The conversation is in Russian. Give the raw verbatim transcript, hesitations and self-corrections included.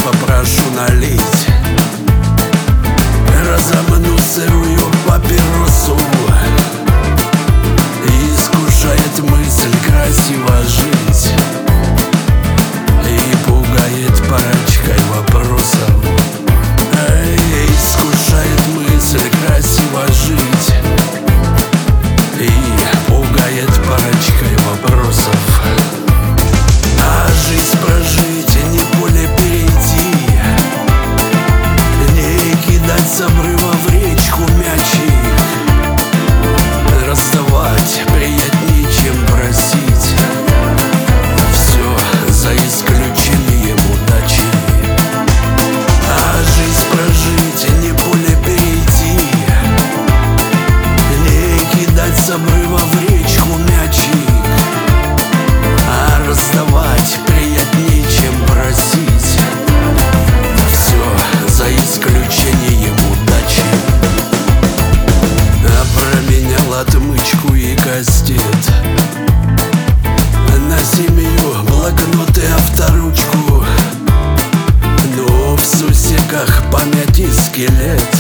попрошу налить. Разомну сырую папиросу, искушает мысль красиво жить и пугает парочкой вопросов. Эй, искушает мысль красиво жить и пугает парочкой вопросов. А жизнь прожить, не поле перейти, не кидать с обрыва в речку мячик, раздавать приятнее, чем просить. Все за исключением удачи. А жизнь прожить, не поле перейти, не кидать с обрыва в речку мячик, а раздавать приятнее, чем просить. Все за исключением удачи. А променял отмычку и кастет на семью, блокнот и авторучку, но в сусеках памяти скелет.